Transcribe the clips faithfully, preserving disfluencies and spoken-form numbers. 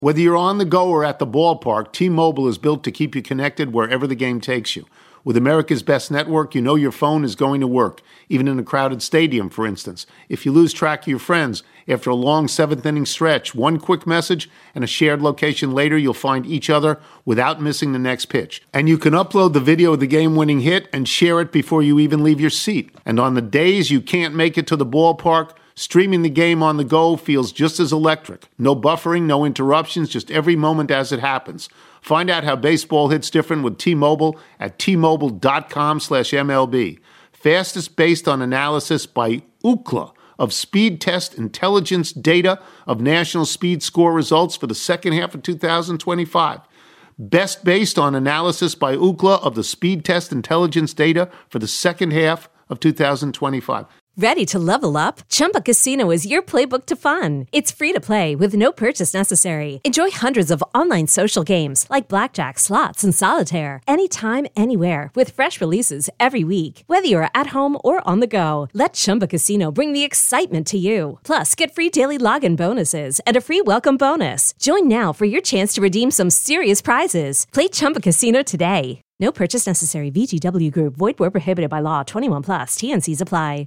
Whether you're on the go or at the ballpark, T-Mobile is built to keep you connected wherever the game takes you. With America's best network, you know your phone is going to work, even in a crowded stadium, for instance. If you lose track of your friends, after a long seventh-inning stretch, one quick message and a shared location later, you'll find each other without missing the next pitch. And you can upload the video of the game-winning hit and share it before you even leave your seat. And on the days you can't make it to the ballpark, streaming the game on the go feels just as electric. No buffering, no interruptions, just every moment as it happens. Find out how baseball hits different with T-Mobile at T-Mobile.com slash MLB. Fastest based on analysis by Ookla of Speed Test Intelligence data of national speed score results for the second half of two thousand twenty-five. Best based on analysis by Ookla of the Speed Test Intelligence data for the second half of two thousand twenty-five. Ready to level up? Chumba Casino is your playbook to fun. It's free to play with no purchase necessary. Enjoy hundreds of online social games like blackjack, slots, and solitaire anytime, anywhere with fresh releases every week. Whether you're at home or on the go, let Chumba Casino bring the excitement to you. Plus, get free daily login bonuses and a free welcome bonus. Join now for your chance to redeem some serious prizes. Play Chumba Casino today. No purchase necessary. V G W Group. Void where prohibited by law. twenty-one plus. T N Cs apply.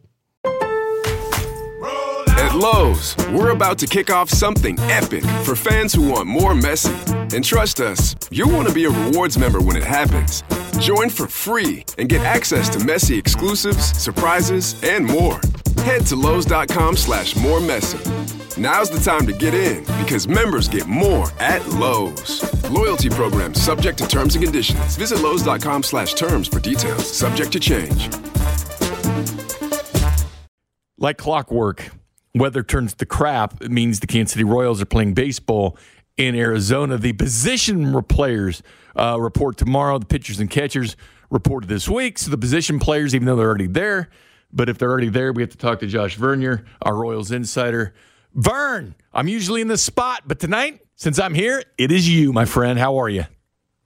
At Lowe's, we're about to kick off something epic for fans who want more Messi. And trust us, you'll want to be a rewards member when it happens. Join for free and get access to Messi exclusives, surprises, and more. Head to Lowe's.com slash more Messi. Now's the time to get in because members get more at Lowe's. Loyalty program subject to terms and conditions. Visit Lowe's.com slash terms for details. Subject to change. Like clockwork, weather turns to crap. It means the Kansas City Royals are playing baseball in Arizona. The position players uh, report tomorrow. The pitchers and catchers reported this week. So the position players, even though they're already there, but if they're already there, we have to talk to Josh Vernier, our Royals insider. Vern, I'm usually in the spot, but tonight, since I'm here, it is you, my friend. How are you?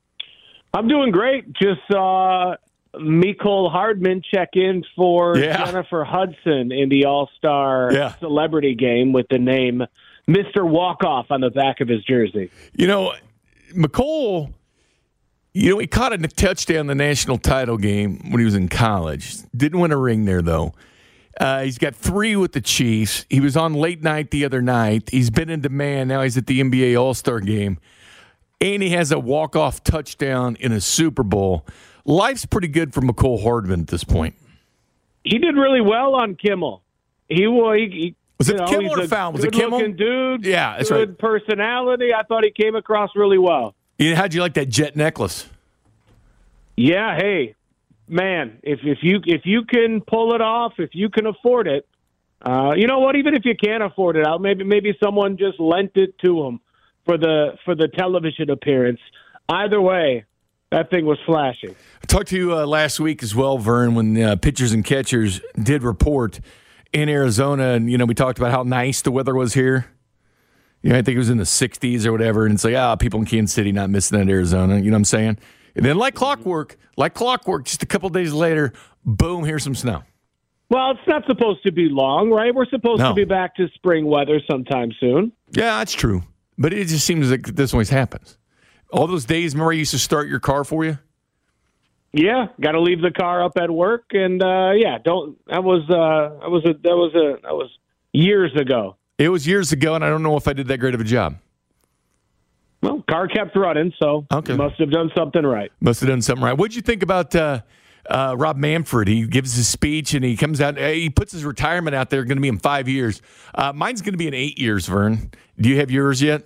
I'm doing great. Just saw Mecole Hardman check in for yeah. Jennifer Hudson in the All-Star yeah. Celebrity Game with the name Mister Walk-Off on the back of his jersey. You know, Mecole, you know, he caught a touchdown in the national title game when he was in college. Didn't win a ring there, though. Uh, he's got three with the Chiefs. He was on late night the other night. He's been in demand. Now he's at the N B A All-Star Game. And he has a walk-off touchdown in a Super Bowl. Life's pretty good for Mecole Hardman at this point. He did really well on Kimmel. He, he, he Was it know, Kimmel or Fallon? Was it Kimmel? Good-looking dude. Yeah, that's good right. personality. I thought he came across really well. Yeah, how'd you like that jet necklace? Yeah, hey, man, if if you if you can pull it off, if you can afford it, uh, you know what? Even if you can't afford it, out maybe maybe someone just lent it to him for the for the television appearance. Either way, that thing was flashing. I talked to you uh, last week as well, Vern, when uh, pitchers and catchers did report in Arizona, and you know we talked about how nice the weather was here. You know, I think it was in the sixties or whatever, and it's like, ah, people in Kansas City not missing that Arizona. You know what I'm saying? And then like clockwork, like clockwork, just a couple days later, boom, here's some snow. Well, it's not supposed to be long, right? We're supposed no. to be back to spring weather sometime soon. Yeah, that's true. But it just seems like this always happens. All those days, remember I used to start your car for you? Yeah, got to leave the car up at work, and uh, yeah, don't. That was uh, that was a that was a that was years ago. It was years ago, and I don't know if I did that great of a job. Well, car kept running, so okay. You must have done something right. Must have done something right. What'd you think about uh, uh, Rob Manfred? He gives his speech, and he comes out. He puts his retirement out there. Going to be in five years. Uh, mine's going to be in eight years. Vern, do you have yours yet?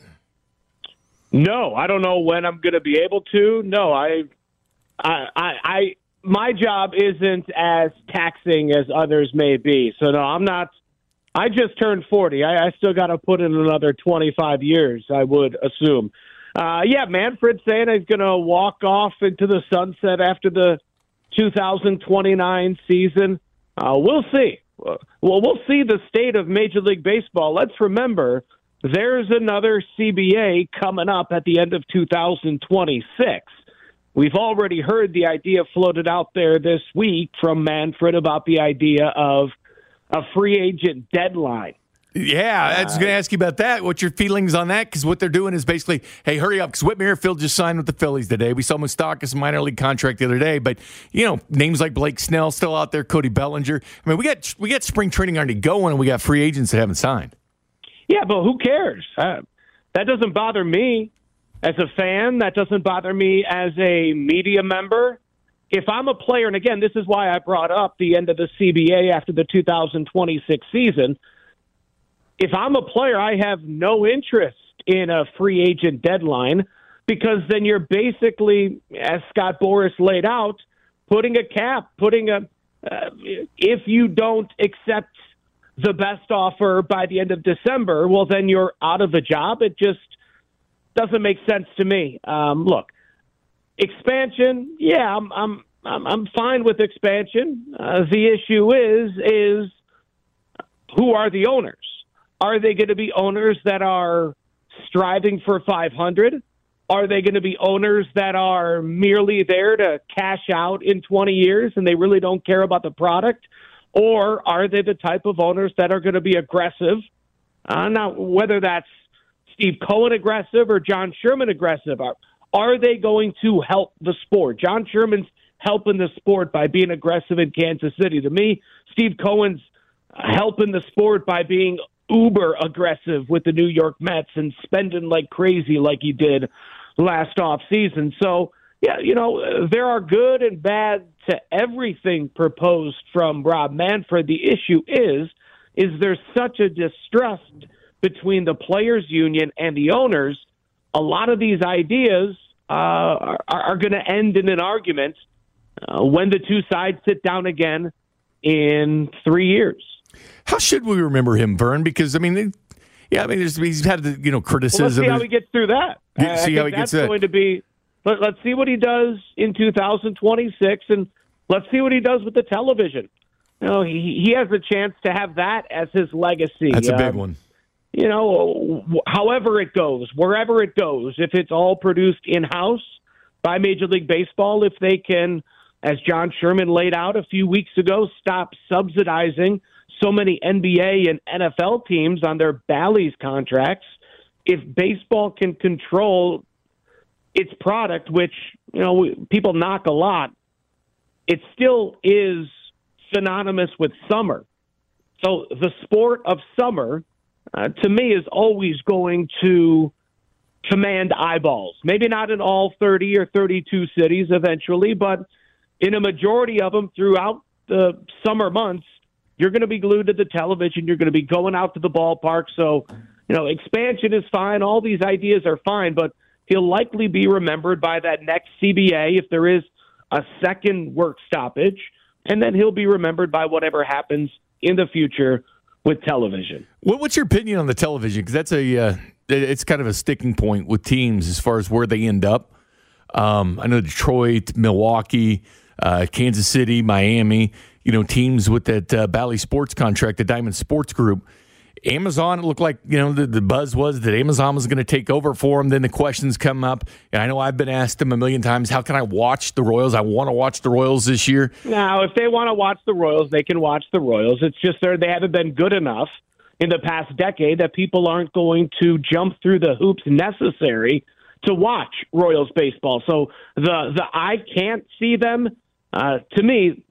No, I don't know when I'm going to be able to. No, I, I, I, I, my job isn't as taxing as others may be. So no, I'm not. I just turned forty. I, I still got to put in another twenty-five years, I would assume. Uh, yeah, Manfred saying he's going to walk off into the sunset after the two thousand twenty-nine season. Uh, we'll see. Well, we'll see the state of Major League Baseball. Let's remember there's another C B A coming up at the end of two thousand twenty-six. We've already heard the idea floated out there this week from Manfred about the idea of a free agent deadline. Yeah, I was going to ask you about that. What's your feelings on that? Because what they're doing is basically, hey, hurry up, because Whit Merrifield just signed with the Phillies today. We saw Moustakas minor league contract the other day, but you know, names like Blake Snell still out there, Cody Bellinger. I mean, we got we got spring training already going, and we got free agents that haven't signed. Yeah, but who cares? Uh, that doesn't bother me as a fan. That doesn't bother me as a media member. If I'm a player, and again, this is why I brought up the end of the C B A after the two thousand twenty-six season. If I'm a player, I have no interest in a free agent deadline because then you're basically, as Scott Boras laid out, putting a cap, putting a, uh, if you don't accept the best offer by the end of December, well, then you're out of the job. It just doesn't make sense to me. Um, look, expansion, yeah, I'm, I'm, I'm, I'm fine with expansion. Uh, the issue is, is who are the owners? Are they going to be owners that are striving for five hundred? Are they going to be owners that are merely there to cash out in twenty years and they really don't care about the product? Or are they the type of owners that are going to be aggressive? Uh, now, whether that's Steve Cohen aggressive or John Sherman aggressive, are, are they going to help the sport? John Sherman's helping the sport by being aggressive in Kansas City. To me, Steve Cohen's helping the sport by being uber aggressive with the New York Mets and spending like crazy like he did last offseason. So, yeah, you know, there are good and bad to everything proposed from Rob Manfred. The issue is, is there's such a distrust between the players' union and the owners. A lot of these ideas uh, are, are going to end in an argument uh, when the two sides sit down again in three years. How should we remember him, Vern? Because I mean, yeah, I mean, there's, he's had the you know criticism. Well, let's see how he gets through that. Uh, see how he that's gets that. Going to be. Let, let's see what he does in two thousand twenty-six, and let's see what he does with the television. You know, he he has a chance to have that as his legacy. That's a big um, one. You know, however it goes, wherever it goes, if it's all produced in house by Major League Baseball, if they can, as John Sherman laid out a few weeks ago, stop subsidizing so many N B A and N F L teams on their Bally's contracts, if baseball can control its product, which, you know, people knock a lot, it still is synonymous with summer. So the sport of summer, uh, to me, is always going to command eyeballs. Maybe not in all thirty or thirty-two cities eventually, but in a majority of them throughout the summer months, you're going to be glued to the television. You're going to be going out to the ballpark. So, you know, expansion is fine. All these ideas are fine, but he'll likely be remembered by that next C B A if there is a second work stoppage, and then he'll be remembered by whatever happens in the future with television. What, what's your opinion on the television? Because that's a uh, it's kind of a sticking point with teams as far as where they end up. Um, I know Detroit, Milwaukee, uh, Kansas City, Miami. You know, teams with that uh, Bally Sports contract, the Diamond Sports Group. Amazon, it looked like, you know, the, the buzz was that Amazon was going to take over for them. Then the questions come up. And I know I've been asked them a million times, how can I watch the Royals? I want to watch the Royals this year. Now, if they want to watch the Royals, they can watch the Royals. It's just they're, they haven't been good enough in the past decade that people aren't going to jump through the hoops necessary to watch Royals baseball. So the, the I can't see them, uh, to me,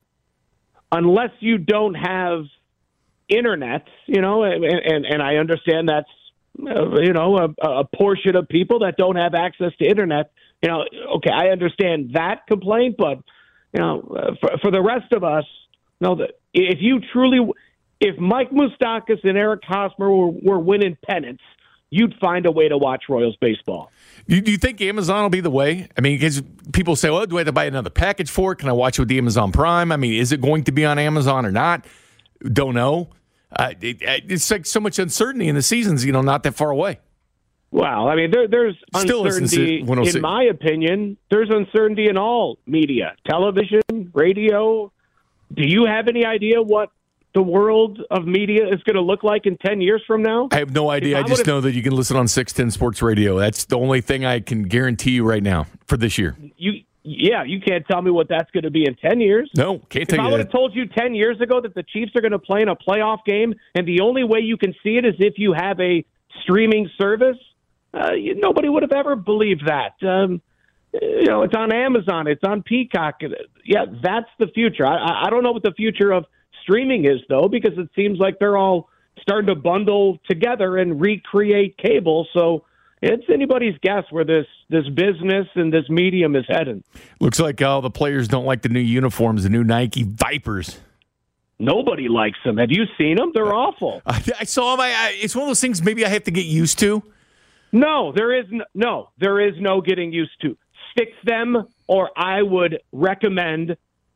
unless you don't have internet, you know, and, and, and I understand that's, uh, you know, a, a portion of people that don't have access to internet. You know, okay, I understand that complaint, but, you know, uh, for, for the rest of us, you know, that if you truly, if Mike Moustakas and Eric Hosmer were, were winning pennants, you'd find a way to watch Royals baseball. Do you think Amazon will be the way? I mean, because people say, well, do I have to buy another package for it? Can I watch it with the Amazon Prime? I mean, is it going to be on Amazon or not? Don't know. Uh, it, it's like so much uncertainty in the seasons, you know, not that far away. Well, I mean, there, there's Still uncertainty, in my opinion. There's uncertainty in all media, television, radio. Do you have any idea what the world of media is going to look like in ten years from now? I have no idea. I, I just know that you can listen on six ten Sports Radio. That's the only thing I can guarantee you right now for this year. You, Yeah, you can't tell me what that's going to be in ten years. No, can't tell if you I would that. have told you ten years ago that the Chiefs are going to play in a playoff game, and the only way you can see it is if you have a streaming service, uh, you, nobody would have ever believed that. Um, you know, it's on Amazon, it's on Peacock. Yeah, that's the future. I, I don't know what the future of streaming is, though, because it seems like they're all starting to bundle together and recreate cable. So it's anybody's guess where this, this business and this medium is heading. Looks like all the players don't like the new uniforms, the new Nike Vipers. Nobody likes them. Have you seen them? They're awful. I, I saw them. I, I, it's one of those things maybe I have to get used to. No, there is no, no, there is no getting used to. Fix them, or I would recommend.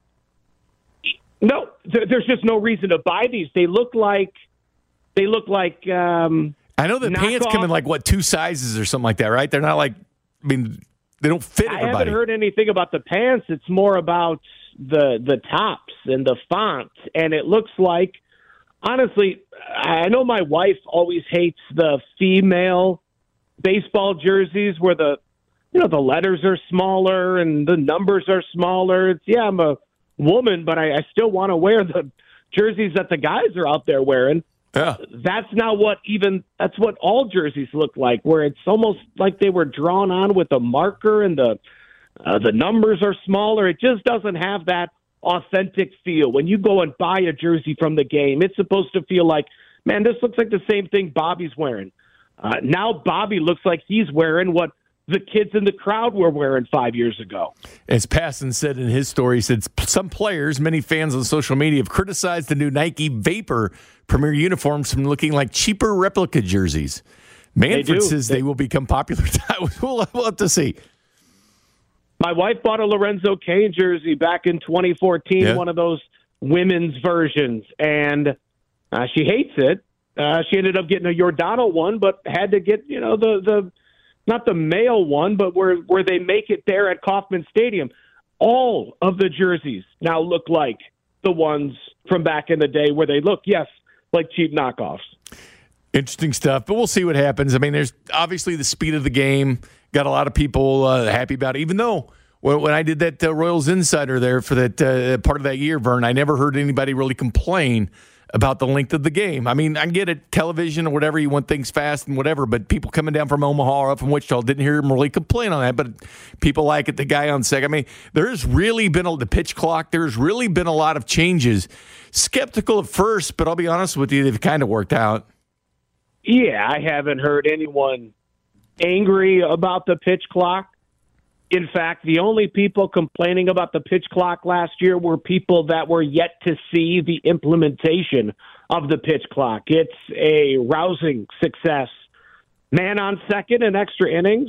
No, there, there's just no reason to buy these. They look like they look like. Um, I know the pants off. come in like what two sizes or something like that, right? They're not like. I mean, they don't fit everybody. I haven't heard anything about the pants. It's more about the the tops and the font, and it looks like. Honestly, I know my wife always hates the female baseball jerseys where the you know the letters are smaller and the numbers are smaller. It's, yeah, I'm a woman, but I, I still want to wear the jerseys that the guys are out there wearing. Yeah. That's not what even that's what all jerseys look like, where it's almost like they were drawn on with a marker and the uh, the numbers are smaller. It just doesn't have that authentic feel. When you go and buy a jersey from the game, it's supposed to feel like, man, this looks like the same thing Bobby's wearing. Uh, now Bobby looks like he's wearing what the kids in the crowd were wearing five years ago. As Passon said in his story, he said some players, many fans on social media, have criticized the new Nike Vapor Premier uniforms from looking like cheaper replica jerseys. Manfred says they, they will become popular. we'll, we'll have to see. My wife bought a Lorenzo Cain jersey back in twenty fourteen, yeah. one of those women's versions, and uh, she hates it. Uh, she ended up getting a Giordano one, but had to get, you know, the, the not the male one, but where, where they make it there at Kauffman Stadium. All of the jerseys now look like the ones from back in the day where they look, yes, like cheap knockoffs. Interesting stuff, but we'll see what happens. I mean, there's obviously the speed of the game. Got a lot of people uh, happy about it, even though when, when I did that uh, Royals Insider there for that uh, part of that year, Vern, I never heard anybody really complain about the length of the game. I mean, I get it, television or whatever, you want things fast and whatever, but people coming down from Omaha or up from Wichita didn't hear them really complain on that, but people like it, the guy on second. I mean, there's really been a, the pitch clock, there's really been a lot of changes. Skeptical at first, but I'll be honest with you, they've kind of worked out. Yeah, I haven't heard anyone angry about the pitch clock. In fact, the only people complaining about the pitch clock last year were people that were yet to see the implementation of the pitch clock. It's a rousing success. Man on second in extra innings,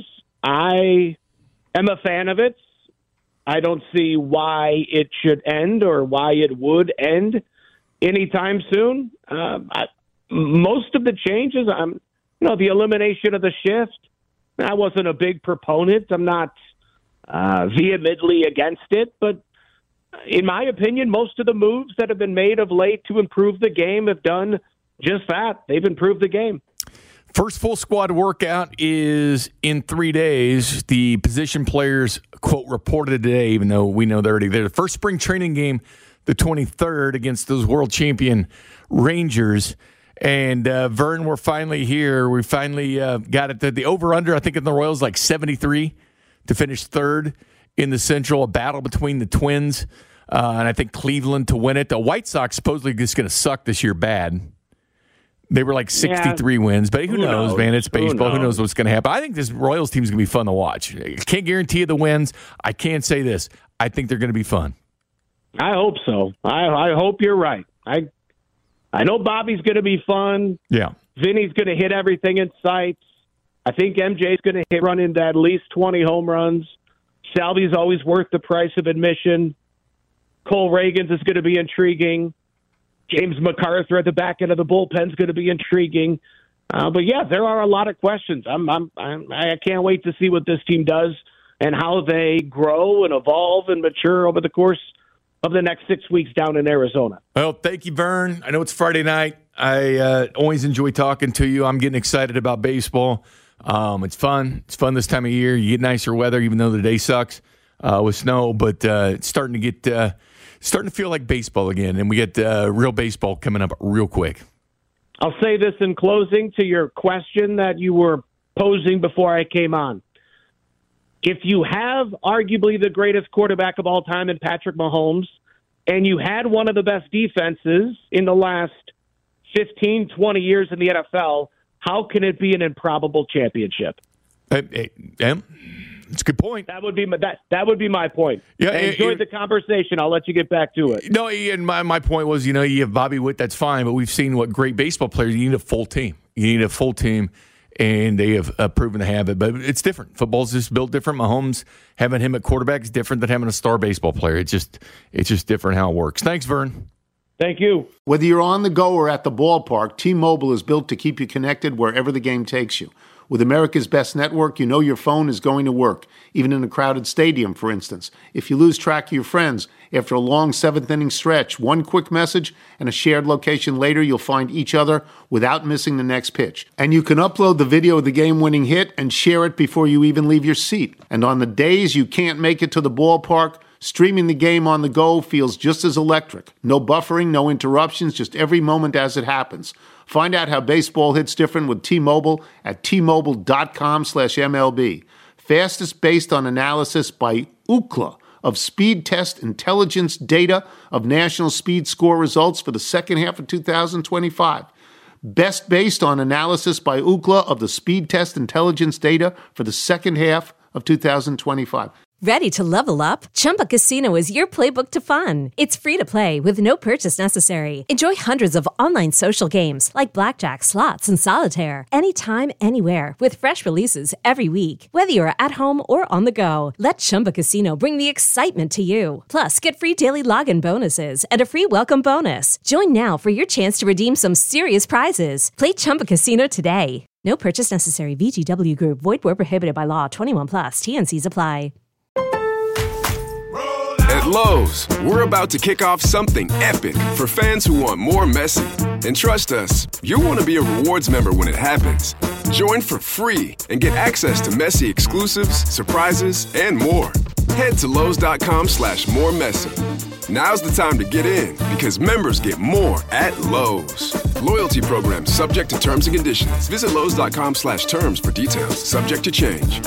I am a fan of it. I don't see why it should end or why it would end anytime soon. Um, I, most of the changes, I'm, you know, the elimination of the shift, I wasn't a big proponent. I'm not uh, vehemently against it, but in my opinion, most of the moves that have been made of late to improve the game have done just that. They've improved the game. First full squad workout is in three days. The position players, quote, reported today, even though we know they're already there. The first spring training game, the twenty-third, against those world champion Rangers. And, uh, Vern, we're finally here. We finally uh, got it. The, the over-under, I think, in the Royals, like seventy-three to finish third in the Central, a battle between the Twins, uh, and I think Cleveland to win it. The White Sox supposedly just going to suck this year bad. They were like sixty-three yeah. wins, but who, who knows, knows, man? It's baseball. Who knows? who knows what's going to happen? I think this Royals team is going to be fun to watch. I can't guarantee you the wins. I can't say this. I think they're going to be fun. I hope so. I, I hope you're right. I I know Bobby's going to be fun. Yeah. Vinny's going to hit everything in sight. I think M J's going to hit run into at least twenty home runs. Salvy's always worth the price of admission. Cole Reagans is going to be intriguing. James MacArthur at the back end of the bullpen is going to be intriguing. Uh, but, yeah, there are a lot of questions. I'm, I'm, I'm, I can't wait to see what this team does and how they grow and evolve and mature over the course of the next six weeks down in Arizona. Well, thank you, Vern. I know it's Friday night. I uh, always enjoy talking to you. I'm getting excited about baseball. Um, it's fun. It's fun this time of year. You get nicer weather, even though the day sucks. uh, with snow, but uh, it's starting to get uh, starting to feel like baseball again, and we get uh, real baseball coming up real quick. I'll say this in closing to your question that you were posing before I came on. If you have arguably the greatest quarterback of all time in Patrick Mahomes, and you had one of the best defenses in the last fifteen, twenty years in the N F L, how can it be an improbable championship? Uh, uh, It's a good point. That would be my, that. That would be my point. Yeah, I it, enjoyed it, the conversation. I'll let you get back to it. No, and my my point was, you know, you have Bobby Witt, that's fine, but we've seen what great baseball players. You need a full team. You need a full team, and they have uh, proven to have it. But it's different. Football's just built different. Mahomes having him at quarterback is different than having a star baseball player. It's just it's just different how it works. Thanks, Vern. Thank you. Whether you're on the go or at the ballpark, T-Mobile is built to keep you connected wherever the game takes you. With America's best network, you know your phone is going to work, even in a crowded stadium, for instance. If you lose track of your friends after a long seventh-inning stretch, one quick message and a shared location later, you'll find each other without missing the next pitch. And you can upload the video of the game-winning hit and share it before you even leave your seat. And on the days you can't make it to the ballpark, streaming the game on the go feels just as electric. No buffering, no interruptions, just every moment as it happens. Find out how baseball hits different with T-Mobile at T-Mobile.com slash MLB. Fastest based on analysis by Ookla of Speed Test Intelligence data of national speed score results for the second half of two thousand twenty-five. Best based on analysis by Ookla of the Speed Test Intelligence data for the second half of two thousand twenty-five. Ready to level up? Chumba Casino is your playbook to fun. It's free to play with no purchase necessary. Enjoy hundreds of online social games like blackjack, slots, and solitaire anytime, anywhere with fresh releases every week. Whether you're at home or on the go, let Chumba Casino bring the excitement to you. Plus, get free daily login bonuses and a free welcome bonus. Join now for your chance to redeem some serious prizes. Play Chumba Casino today. No purchase necessary. V G W Group. Void where prohibited by law. twenty-one plus. T N Cs apply. At Lowe's, we're about to kick off something epic for fans who want more Messi. And trust us, you'll want to be a rewards member when it happens. Join for free and get access to Messi exclusives, surprises, and more. Head to Lowe's.com slash more Messi. Now's the time to get in because members get more at Lowe's. Loyalty program subject to terms and conditions. Visit Lowe's.com slash terms for details. Subject to change.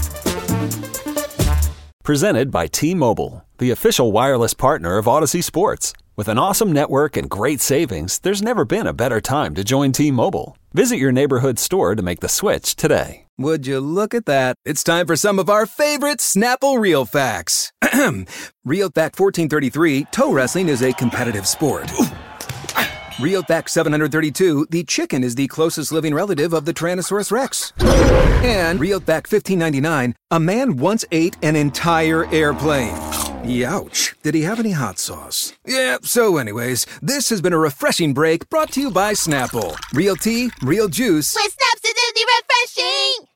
Presented by T-Mobile, the official wireless partner of Odyssey Sports. With an awesome network and great savings, there's never been a better time to join T-Mobile. Visit your neighborhood store to make the switch today. Would you look at that? It's time for some of our favorite Snapple Real Facts. Real Fact fourteen thirty-three, toe wrestling is a competitive sport. Real Fact seven hundred thirty-two, the chicken is the closest living relative of the Tyrannosaurus Rex. And Real Fact fifteen ninety-nine, a man once ate an entire airplane. Youch. Did he have any hot sauce? Yeah, so anyways, this has been a refreshing break brought to you by Snapple. Real tea, real juice. With Snap's acidity refreshing!